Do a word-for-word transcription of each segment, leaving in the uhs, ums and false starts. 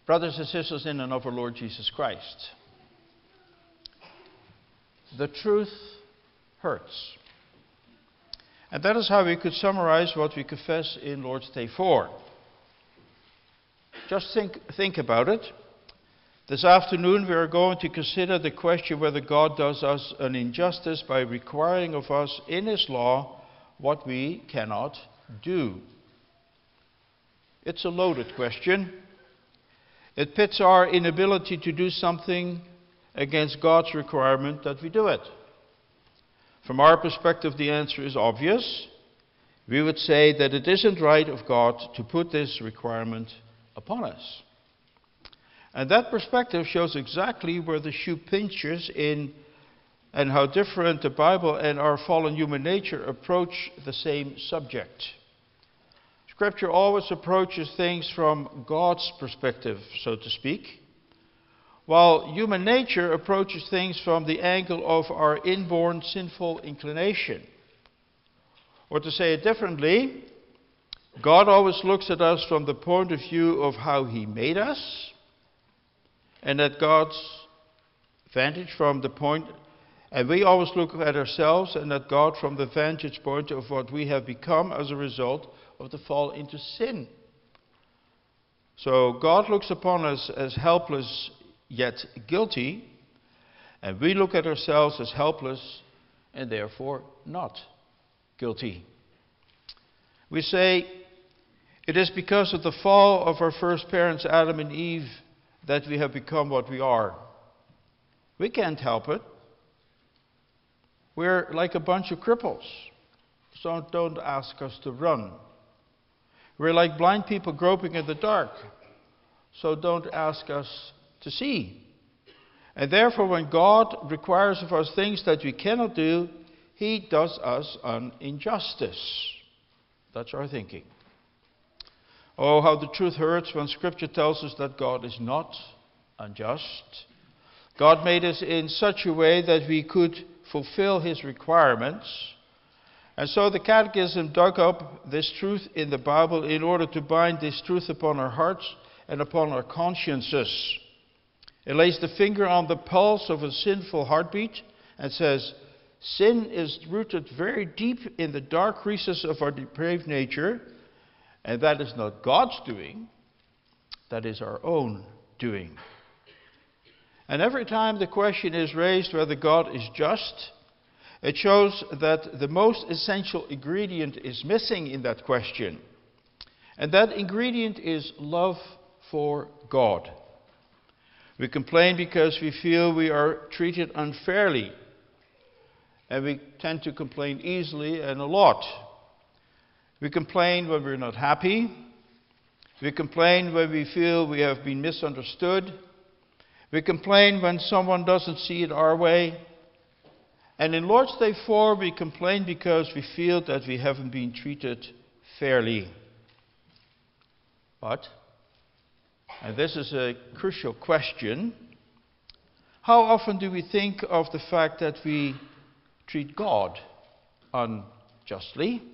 Brothers and sisters in and of our Lord Jesus Christ, the truth hurts. And that is how we could summarize what we confess in Lord's Day four. Just think, think about it. This afternoon we are going to consider the question whether God does us an injustice by requiring of us in His law what we cannot do. It's a loaded question. It pits our inability to do something against God's requirement that we do it. From our perspective, the answer is obvious. We would say that it isn't right of God to put this requirement upon us. And that perspective shows exactly where the shoe pinches in and how different the Bible and our fallen human nature approach the same subject. Scripture always approaches things from God's perspective, so to speak, while human nature approaches things from the angle of our inborn sinful inclination. Or to say it differently, God always looks at us from the point of view of how He made us, and at God's vantage from the point, and we always look at ourselves and at God from the vantage point of what we have become as a result of the fall into sin. So God looks upon us as helpless yet guilty, and we look at ourselves as helpless and therefore not guilty. We say it is because of the fall of our first parents, Adam and Eve, that we have become what we are. We can't help it. We're like a bunch of cripples. So don't ask us to run. We're like blind people groping in the dark. So don't ask us to see. And therefore, when God requires of us things that we cannot do, He does us an injustice. That's our thinking. Oh, how the truth hurts when Scripture tells us that God is not unjust. God made us in such a way that we could fulfill His requirements. And so the Catechism dug up this truth in the Bible in order to bind this truth upon our hearts and upon our consciences. It lays the finger on the pulse of a sinful heartbeat and says, sin is rooted very deep in the dark recesses of our depraved nature, and that is not God's doing, that is our own doing. And every time the question is raised whether God is just, it shows that the most essential ingredient is missing in that question. And that ingredient is love for God. We complain because we feel we are treated unfairly. And we tend to complain easily and a lot. We complain when we're not happy. We complain when we feel we have been misunderstood. We complain when someone doesn't see it our way. And in Lord's Day four, we complain because we feel that we haven't been treated fairly. But, and this is a crucial question, how often do we think of the fact that we treat God unjustly?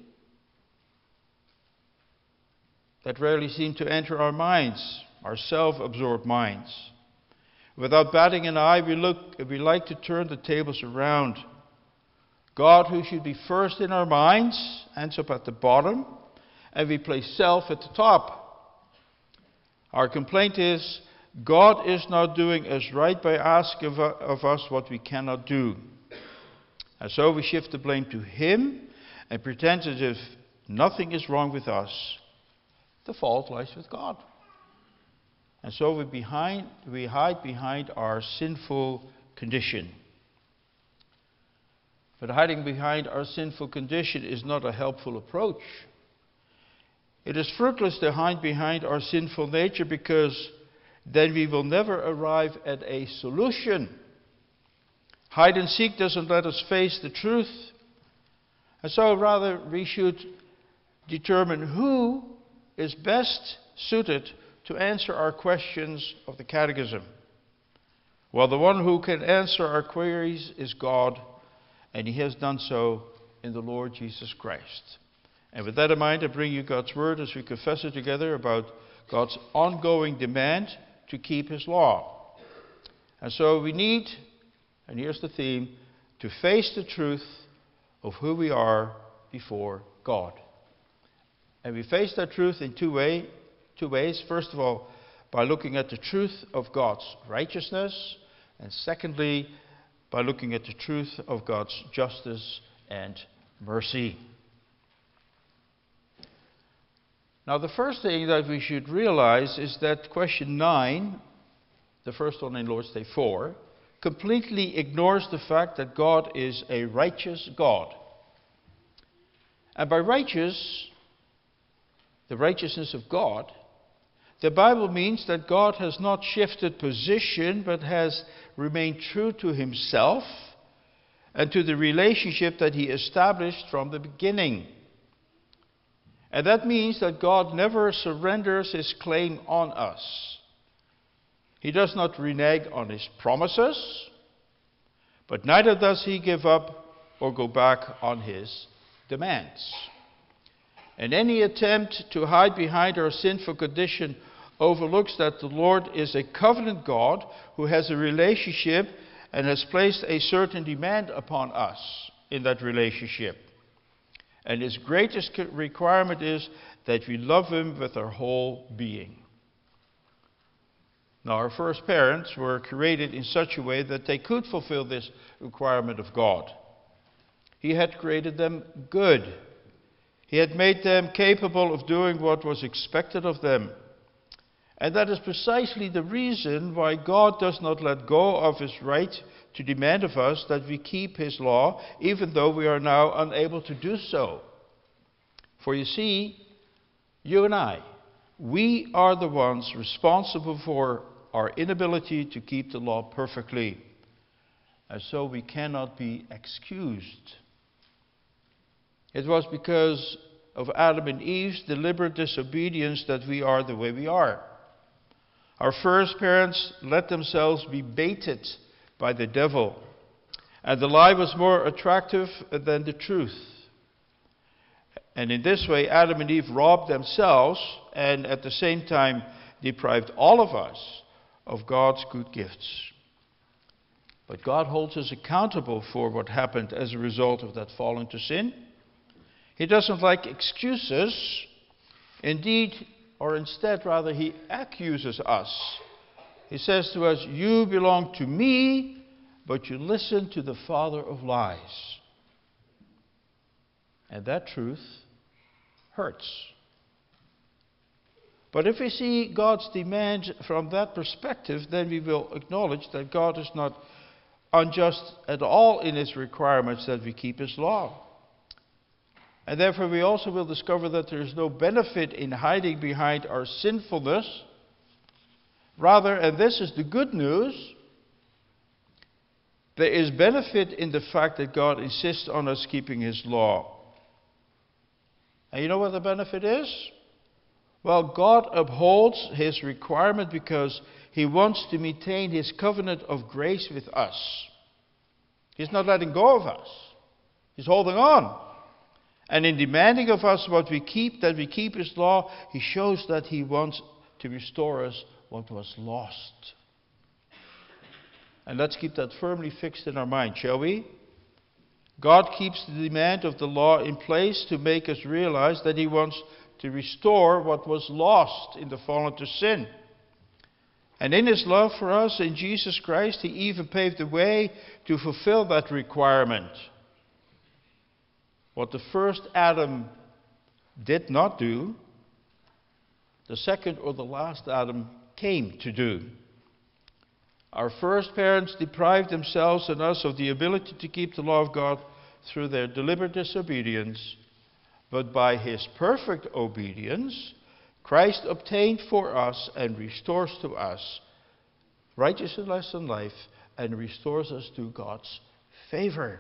That rarely seem to enter our minds, our self-absorbed minds. Without batting an eye, we look, we like to turn the tables around. God, who should be first in our minds, ends up at the bottom, and we place self at the top. Our complaint is, God is not doing us right by asking of, of us what we cannot do. And so we shift the blame to Him and pretend as if nothing is wrong with us. The fault lies with God. And so we, behind, we hide behind our sinful condition. But hiding behind our sinful condition is not a helpful approach. It is fruitless to hide behind our sinful nature, because then we will never arrive at a solution. Hide and seek doesn't let us face the truth. And so rather we should determine who is best suited to answer our questions of the Catechism. Well, the one who can answer our queries is God, and He has done so in the Lord Jesus Christ. And with that in mind, I bring you God's Word as we confess it together about God's ongoing demand to keep his law. And so we need, and here's the theme, to face the truth of who we are before God. And we face that truth in two, way, two ways. First of all, by looking at the truth of God's righteousness, and secondly, by looking at the truth of God's justice and mercy. Now, the first thing that we should realize is that question nine, the first one in Lord's Day four, completely ignores the fact that God is a righteous God. And by righteous, the righteousness of God, the Bible means that God has not shifted position, but has remained true to himself and to the relationship that he established from the beginning. And that means that God never surrenders his claim on us. He does not renege on his promises, but neither does he give up or go back on his demands. And any attempt to hide behind our sinful condition overlooks that the Lord is a covenant God who has a relationship and has placed a certain demand upon us in that relationship. And his greatest requirement is that we love him with our whole being. Now, our first parents were created in such a way that they could fulfill this requirement of God. He had created them good. He had made them capable of doing what was expected of them. And that is precisely the reason why God does not let go of his right to demand of us that we keep his law, even though we are now unable to do so. For you see, you and I, we are the ones responsible for our inability to keep the law perfectly. And so we cannot be excused. It was because of Adam and Eve's deliberate disobedience that we are the way we are. Our first parents let themselves be baited by the devil, and the lie was more attractive than the truth. And in this way, Adam and Eve robbed themselves and at the same time deprived all of us of God's good gifts. But God holds us accountable for what happened as a result of that fall into sin. He doesn't like excuses. Indeed, or instead, rather, he accuses us. He says to us, you belong to me, but you listen to the father of lies. And that truth hurts. But if we see God's demand from that perspective, then we will acknowledge that God is not unjust at all in his requirements that we keep his law. And therefore we also will discover that there is no benefit in hiding behind our sinfulness. Rather, and this is the good news, there is benefit in the fact that God insists on us keeping his law. And you know what the benefit is? Well, God upholds his requirement because he wants to maintain his covenant of grace with us. He's not letting go of us. He's holding on. And in demanding of us what we keep, that we keep his law, he shows that he wants to restore us what was lost. And let's keep that firmly fixed in our mind, shall we? God keeps the demand of the law in place to make us realize that he wants to restore what was lost in the fall into sin. And in his love for us in Jesus Christ, he even paved the way to fulfill that requirement. What the first Adam did not do, the second or the last Adam came to do. Our first parents deprived themselves and us of the ability to keep the law of God through their deliberate disobedience, but by his perfect obedience, Christ obtained for us and restores to us righteousness and life and restores us to God's favor.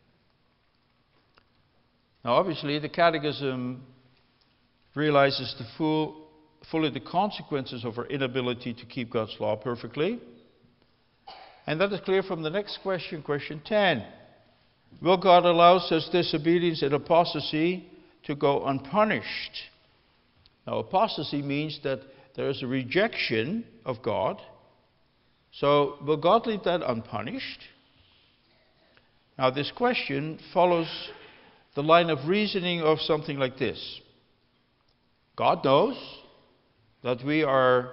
Now, obviously, the Catechism realizes the full, fully the consequences of our inability to keep God's law perfectly. And that is clear from the next question, question ten. Will God allow such disobedience and apostasy to go unpunished? Now, apostasy means that There is a rejection of God. So will God leave that unpunished? Now this question follows the line of reasoning of something like this. God knows that we are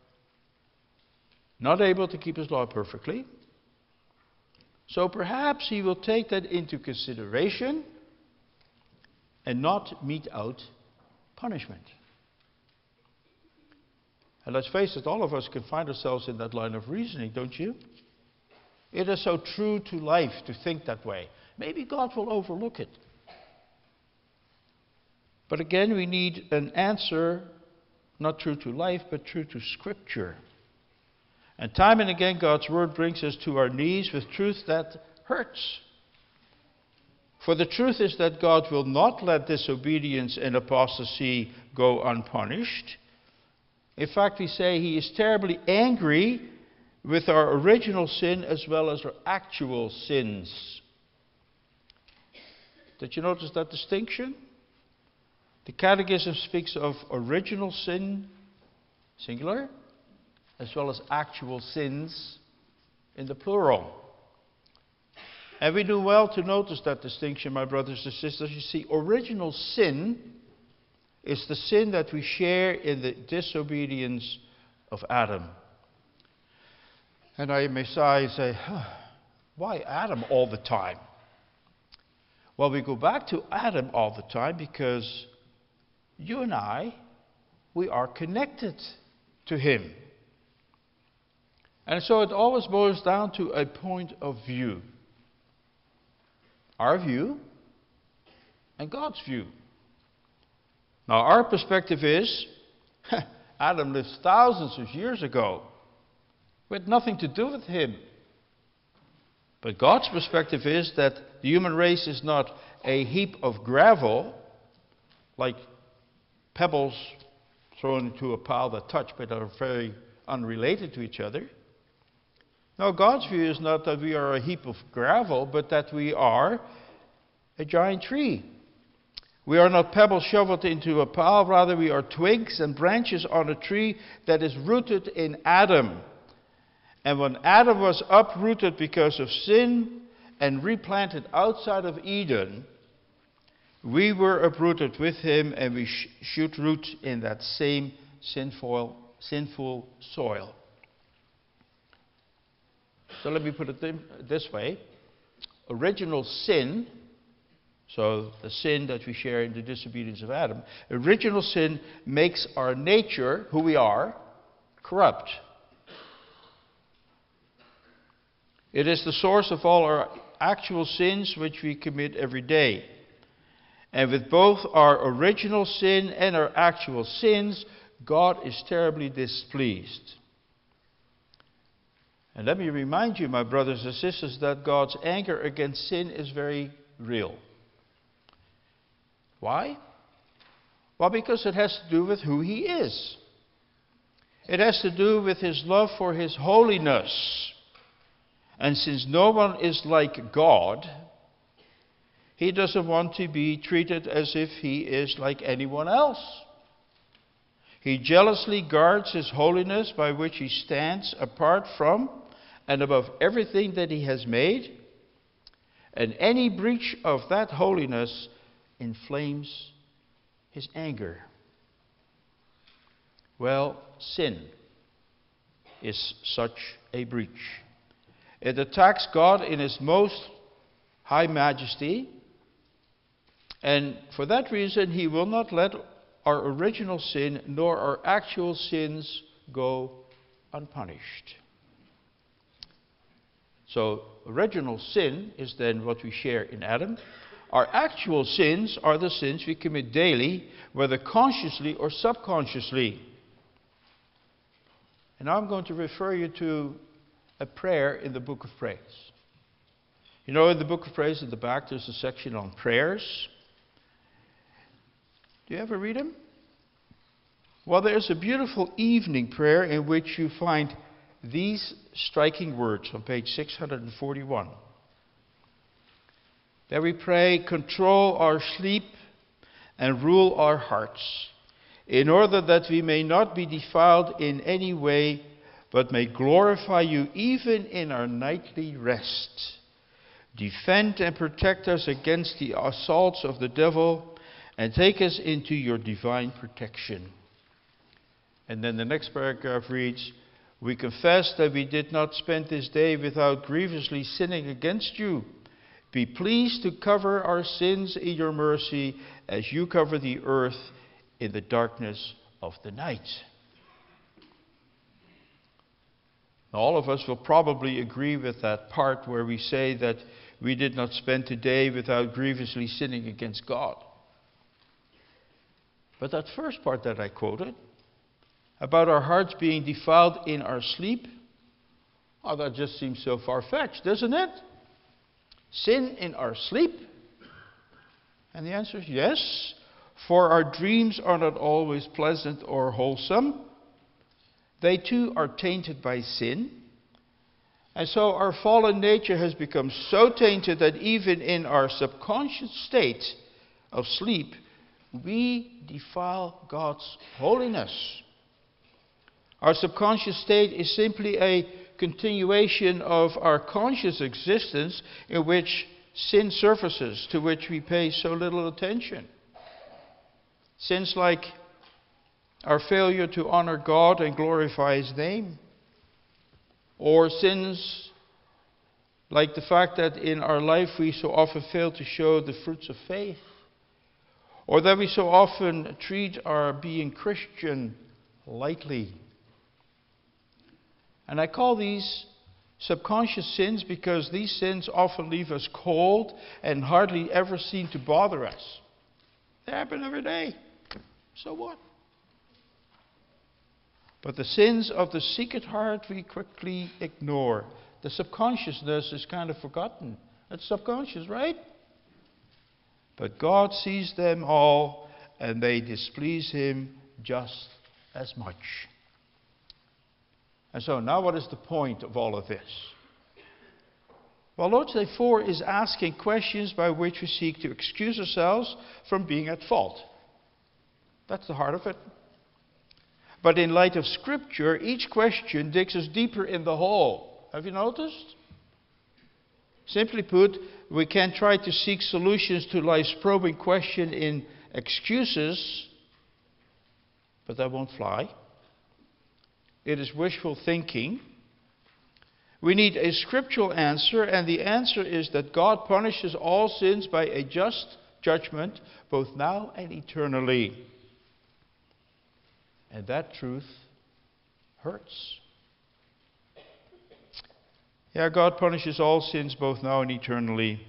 not able to keep His law perfectly. So perhaps He will take that into consideration and not mete out punishment. And let's face it, all of us can find ourselves in that line of reasoning, don't you? It is so true to life to think that way. Maybe God will overlook it. But again, we need an answer, not true to life, but true to Scripture. And time and again, God's Word brings us to our knees with truth that hurts. For the truth is that God will not let disobedience and apostasy go unpunished. In fact, we say He is terribly angry with our original sin as well as our actual sins. Did you notice that distinction? The Catechism speaks of original sin, singular, as well as actual sins in the plural. And we do well to notice that distinction, my brothers and sisters. You see, original sin is the sin that we share in the disobedience of Adam. And I may sigh and say, huh, why Adam all the time? Well, we go back to Adam all the time because you and I, we are connected to him. And so it always boils down to a point of view. Our view and God's view. Now our perspective is, Adam lived thousands of years ago. We had nothing to do with him. But God's perspective is that the human race is not a heap of gravel, like pebbles thrown into a pile that touch but are very unrelated to each other. No, God's view is not that we are a heap of gravel, but that we are a giant tree. We are not pebbles shoveled into a pile, rather we are twigs and branches on a tree that is rooted in Adam. And when Adam was uprooted because of sin and replanted outside of Eden, we were uprooted with him, and we sh- should root in that same sinful, sinful soil. So let me put it this way. Original sin, so the sin that we share in the disobedience of Adam, original sin makes our nature, who we are, corrupt. It is the source of all our actual sins which we commit every day. And with both our original sin and our actual sins, God is terribly displeased. And let me remind you, my brothers and sisters, that God's anger against sin is very real. Why? Well, because it has to do with who he is. It has to do with his love for his holiness. And since no one is like God, he doesn't want to be treated as if he is like anyone else. He jealously guards his holiness, by which he stands apart from and above everything that he has made. And any breach of that holiness inflames his anger. Well, sin is such a breach. It attacks God in his most high majesty, and for that reason he will not let our original sin nor our actual sins go unpunished. So original sin is then what we share in Adam. Our actual sins are the sins we commit daily, whether consciously or subconsciously. And now I'm going to refer you to a prayer in the Book of Praise. You know, in the Book of Praise at the back there's a section on prayers. Do you ever read them? Well, there's a beautiful evening prayer in which you find these striking words on page six hundred forty-one. There we pray, control our sleep and rule our hearts. in order that we may not be defiled in any way, but may glorify you even in our nightly rest. Defend and protect us against the assaults of the devil, and take us into your divine protection. And then the next paragraph reads, we confess that we did not spend this day without grievously sinning against you. Be pleased to cover our sins in your mercy, as you cover the earth in the darkness of the night. Now, all of us will probably agree with that part where we say that we did not spend today without grievously sinning against God. But that first part that I quoted, about our hearts being defiled in our sleep, oh, that just seems so far-fetched, doesn't it? Sin in our sleep? And the answer is yes, for our dreams are not always pleasant or wholesome. They too are tainted by sin. And so our fallen nature has become so tainted that even in our subconscious state of sleep, we defile God's holiness. Our subconscious state is simply a continuation of our conscious existence in which sin surfaces, to which we pay so little attention. Sins like our failure to honor God and glorify His name, or sins like the fact that in our life we so often fail to show the fruits of faith, or that we so often treat our being Christian lightly. And I call these subconscious sins because these sins often leave us cold and hardly ever seem to bother us. They happen every day. So what? But the sins of the secret heart we quickly ignore. The subconsciousness is kind of forgotten. It's subconscious, right? But God sees them all, and they displease Him just as much. And so now what is the point of all of this? Well, Lord's Day four is asking questions by which we seek to excuse ourselves from being at fault. That's the heart of it. But in light of Scripture, each question digs us deeper in the hole. Have you noticed? Simply put, we can try to seek solutions to life's probing question in excuses, but that won't fly. It is wishful thinking. We need a scriptural answer, and the answer is that God punishes all sins by a just judgment, both now and eternally. And that truth hurts. Yeah, God punishes all sins both now and eternally.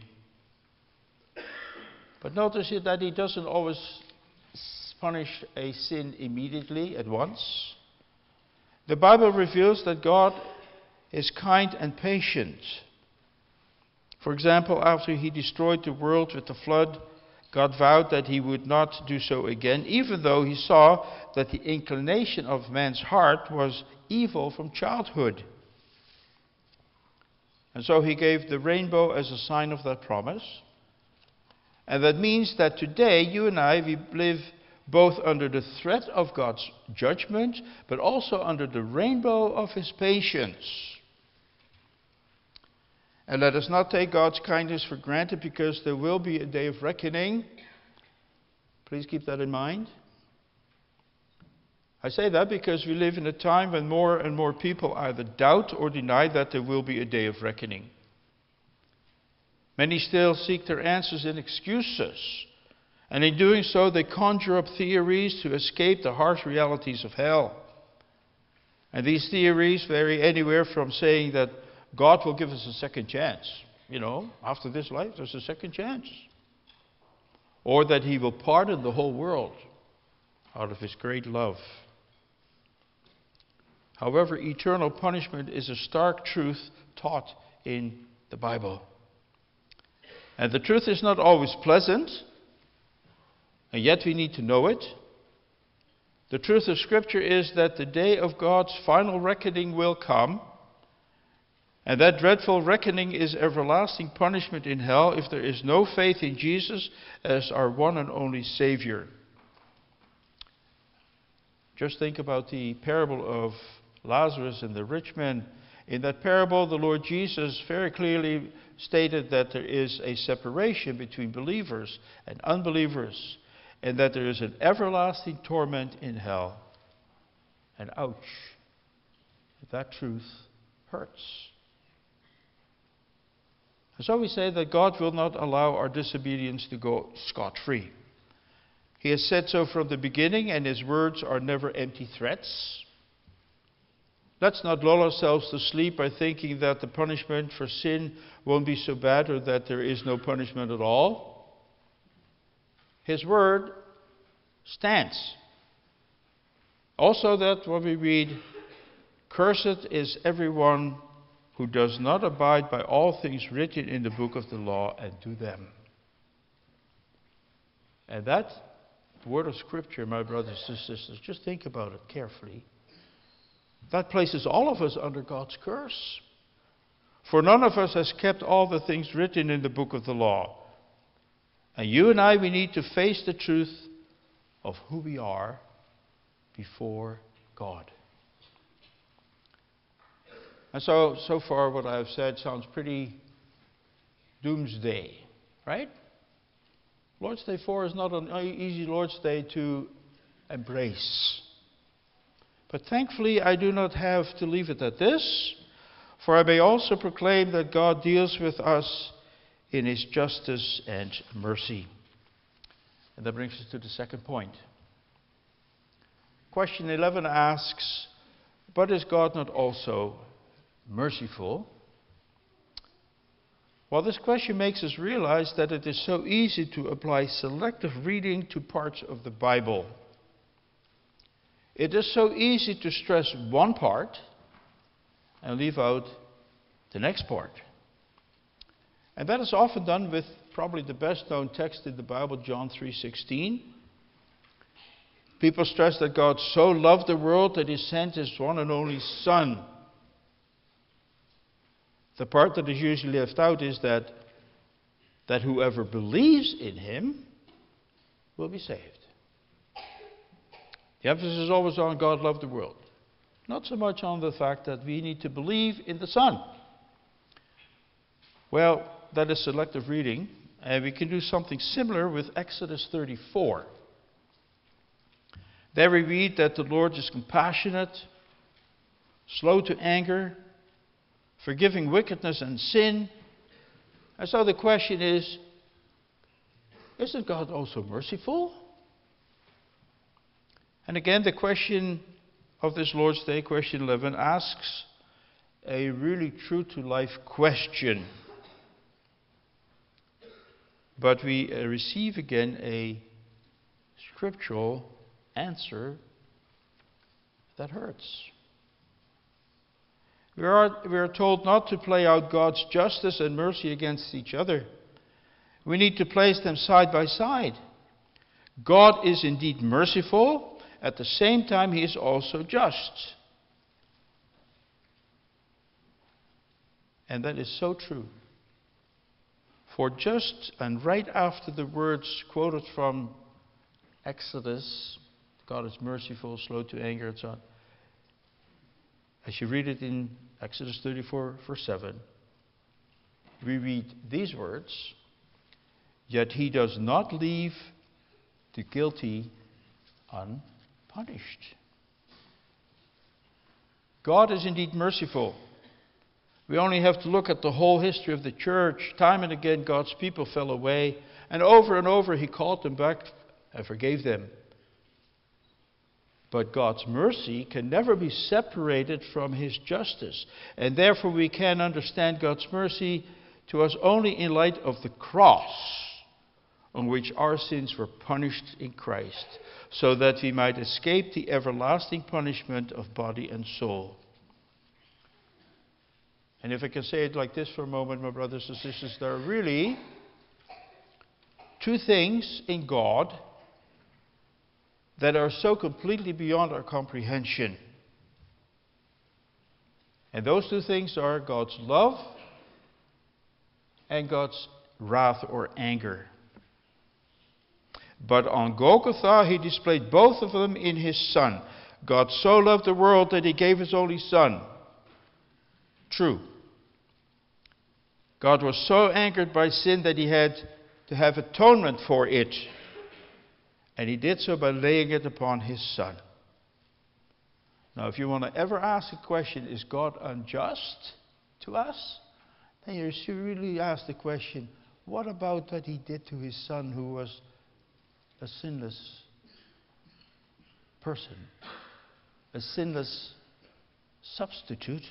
But notice that He doesn't always punish a sin immediately at once. The Bible reveals that God is kind and patient. For example, after He destroyed the world with the flood, God vowed that He would not do so again, even though He saw that the inclination of man's heart was evil from childhood. And so He gave the rainbow as a sign of that promise. And that means that today, you and I, we live both under the threat of God's judgment, but also under the rainbow of His patience. And let us not take God's kindness for granted, because there will be a day of reckoning. Please keep that in mind. I say that because we live in a time when more and more people either doubt or deny that there will be a day of reckoning. Many still seek their answers in excuses. And in doing so, they conjure up theories to escape the harsh realities of hell. And these theories vary anywhere from saying that God will give us a second chance. You know, after this life, there's a second chance. Or that He will pardon the whole world out of His great love. However, eternal punishment is a stark truth taught in the Bible. And the truth is not always pleasant, and yet we need to know it. The truth of Scripture is that the day of God's final reckoning will come. And that dreadful reckoning is everlasting punishment in hell if there is no faith in Jesus as our one and only Savior. Just think about the parable of Lazarus and the rich man. In that parable, the Lord Jesus very clearly stated that there is a separation between believers and unbelievers, and that there is an everlasting torment in hell. And ouch, that truth hurts. And so we say that God will not allow our disobedience to go scot-free. He has said so from the beginning, and His words are never empty threats. Let's not lull ourselves to sleep by thinking that the punishment for sin won't be so bad, or that there is no punishment at all. His word stands. Also that when we read, "Cursed is everyone who does not abide by all things written in the book of the law and do them." And that word of Scripture, my brothers and sisters, just think about it carefully. That places all of us under God's curse. For none of us has kept all the things written in the book of the law. And you and I, we need to face the truth of who we are before God. And so, so far what I have said sounds pretty doomsday, right? Lord's Day four is not an easy Lord's Day to embrace. But thankfully, I do not have to leave it at this, for I may also proclaim that God deals with us in His justice and mercy. And that brings us to the second point. Question eleven asks, but is God not also merciful? Well, this question makes us realize that it is so easy to apply selective reading to parts of the Bible. It is so easy to stress one part and leave out the next part. And that is often done with probably the best known text in the Bible, John three sixteen. People stress that God so loved the world that He sent His one and only Son. The part that is usually left out is that, that whoever believes in Him will be saved. The emphasis is always on God loved the world. Not so much on the fact that we need to believe in the Son. Well, that is selective reading, and we can do something similar with Exodus thirty-four. There we read that the Lord is compassionate, slow to anger, forgiving wickedness and sin. And so the question is, isn't God also merciful? And again, the question of this Lord's Day, question eleven, asks a really true-to-life question. But we uh, receive again a scriptural answer that hurts. We are, we are told not to play out God's justice and mercy against each other. We need to place them side by side. God is indeed merciful. At the same time, He is also just. And that is so true. For just and right after the words quoted from Exodus, God is merciful, slow to anger, and so on. As you read it in Exodus thirty-four, verse seven, we read these words, "Yet He does not leave the guilty unpunished." God is indeed merciful. We only have to look at the whole history of the church. Time and again, God's people fell away, and over and over He called them back and forgave them. But God's mercy can never be separated from His justice. And therefore we can understand God's mercy to us only in light of the cross on which our sins were punished in Christ, so that we might escape the everlasting punishment of body and soul. And if I can say it like this for a moment, my brothers and sisters, there are really two things in God that are so completely beyond our comprehension. And those two things are God's love and God's wrath or anger. But on Golgotha, He displayed both of them in His Son. God so loved the world that he gave his only Son. True. God was so angered by sin that he had to have atonement for it. And he did so by laying it upon his Son. Now, if you want to ever ask a question, is God unjust to us? Then you should really ask the question, what about what he did to his Son who was a sinless person? A sinless substitute?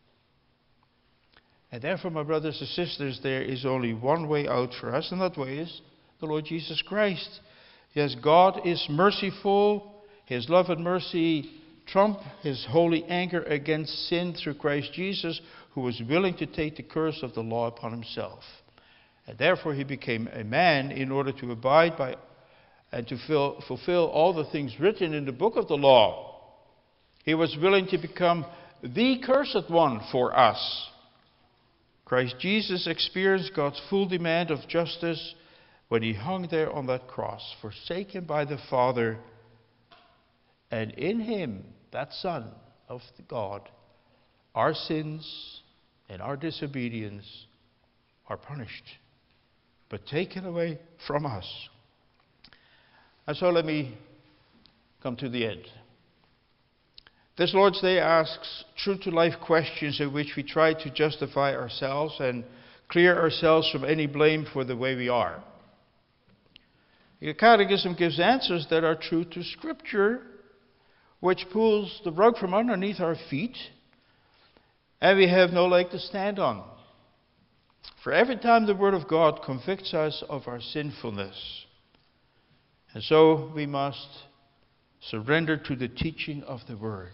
And therefore, my brothers and sisters, there is only one way out for us, and that way is the Lord Jesus Christ. Yes, God is merciful. His love and mercy trump his holy anger against sin through Christ Jesus, who was willing to take the curse of the law upon himself. And therefore he became a man in order to abide by and to fill, fulfill all the things written in the book of the law. He was willing to become the cursed one for us. Christ Jesus experienced God's full demand of justice when he hung there on that cross, forsaken by the Father. And in him, that Son of God, our sins and our disobedience are punished, but taken away from us. And so let me come to the end. This Lord's Day asks true-to-life questions in which we try to justify ourselves and clear ourselves from any blame for the way we are. The Catechism gives answers that are true to Scripture, which pulls the rug from underneath our feet, and we have no leg to stand on. For every time the Word of God convicts us of our sinfulness, and so we must surrender to the teaching of the Word.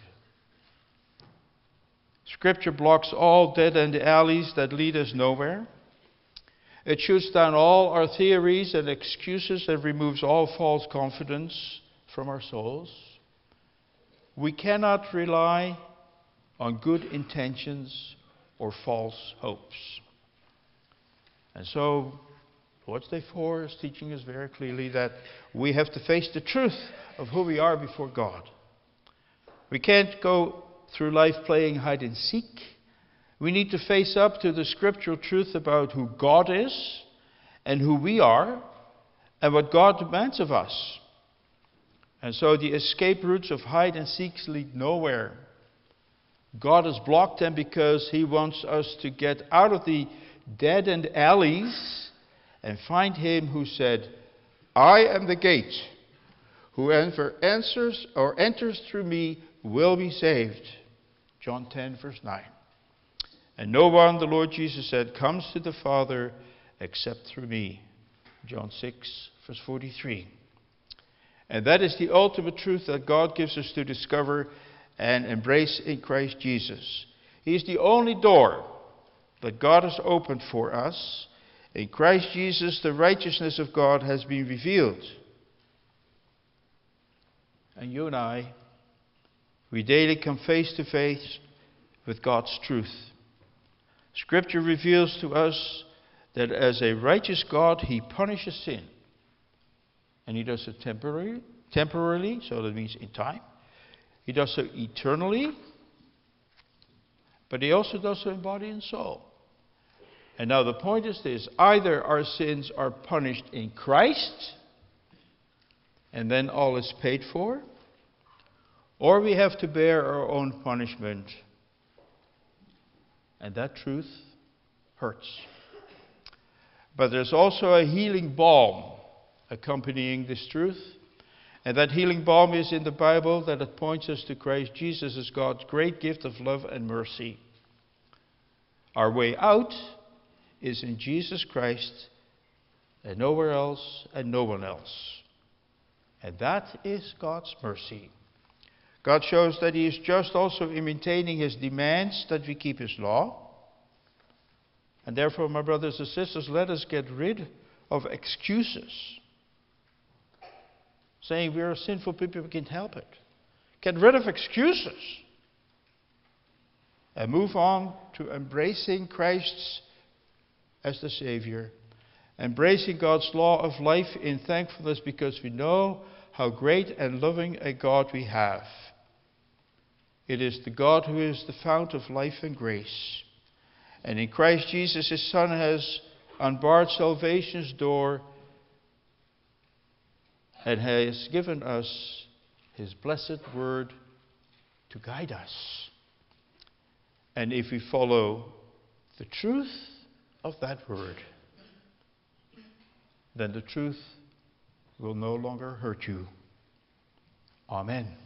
Scripture blocks all dead-end alleys that lead us nowhere. It shoots down all our theories and excuses and removes all false confidence from our souls. We cannot rely on good intentions or false hopes. And so, Lord's Day four is teaching us very clearly that we have to face the truth of who we are before God. We can't go through life playing hide and seek. We need to face up to the scriptural truth about who God is and who we are and what God demands of us. And so the escape routes of hide and seeks lead nowhere. God has blocked them because he wants us to get out of the dead-end alleys and find him who said, I am the gate. Whoever answers or enters through me will be saved. John ten, verse nine. And no one, the Lord Jesus said, comes to the Father except through me. John six, verse forty-three. And that is the ultimate truth that God gives us to discover and embrace in Christ Jesus. He is the only door that God has opened for us. In Christ Jesus, the righteousness of God has been revealed. And you and I, we daily come face to face with God's truth. Scripture reveals to us that as a righteous God, he punishes sin. And he does it temporarily, temporarily, so that means in time. He does so eternally, but he also does so in body and soul. And now the point is this: either our sins are punished in Christ, and then all is paid for, or we have to bear our own punishment. And that truth hurts. But there's also a healing balm accompanying this truth. And that healing balm is in the Bible, that it points us to Christ Jesus as God's great gift of love and mercy. Our way out is in Jesus Christ and nowhere else and no one else. And that is God's mercy. God shows that he is just also in maintaining his demands that we keep his law. And therefore, my brothers and sisters, let us get rid of excuses. Saying we are sinful people, we can't help it. Get rid of excuses. And move on to embracing Christ as the Savior. Embracing God's law of life in thankfulness because we know how great and loving a God we have. It is the God who is the fount of life and grace. And in Christ Jesus, his Son has unbarred salvation's door and has given us his blessed word to guide us. And if we follow the truth of that word, then the truth will no longer hurt you. Amen.